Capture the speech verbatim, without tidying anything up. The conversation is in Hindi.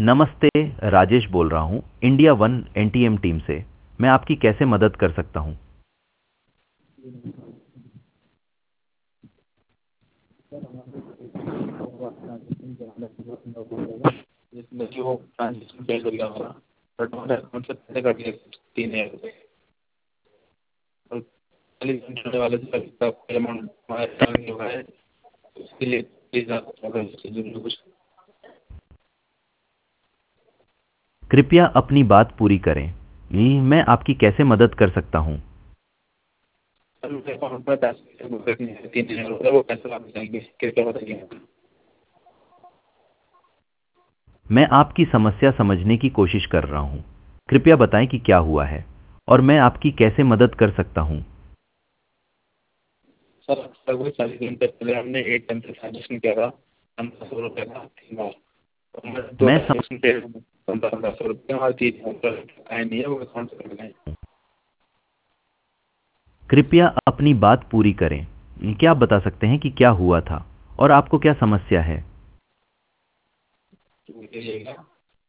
नमस्ते, राजेश बोल रहा हूँ इंडिया वन एनटीएम टीम से। मैं आपकी कैसे मदद कर सकता हूँ? जिसमें कि वो ट्रांजेक्शन फेल हो गया हमारा, बट हमारे अकाउंट से पैसे कट गए तीन हज़ार रुपये। और खाली होने वाले थे, अभी तक अमाउंट हमारा रिटर्न नहीं हुआ है, उसके लिए प्लीज़ आप जरूर कुछ। कृपया अपनी बात पूरी करें। ये मैं आपकी कैसे मदद कर सकता हूँ? सर मेरे अकाउंट में पैसे नहीं है, तीन हज़ार रुपये, वो पैसे वापस जाएंगे, कृपया बताइए। मैं आपकी समस्या समझने की कोशिश कर रहा हूँ। कृपया बताएं कि क्या हुआ है और मैं आपकी कैसे मदद कर सकता हूँ। सर लगभग चालीस घंटे पहले हमने एक टाइम से ट्रांजेक्शन किया था पंद्रह सौ रुपये का तीन बार। तो हमारे दो मैं सम... ट्रांजेक्शन पे पंद्रह पंद्रह सौ रुपये हमारे तीन हज़ार आए नहीं है, वो अकाउंट से कट गए। कृपया अपनी बात पूरी करें। क्या आप बता सकते हैं कि क्या हुआ था और आपको क्या समस्या है? तो यही है।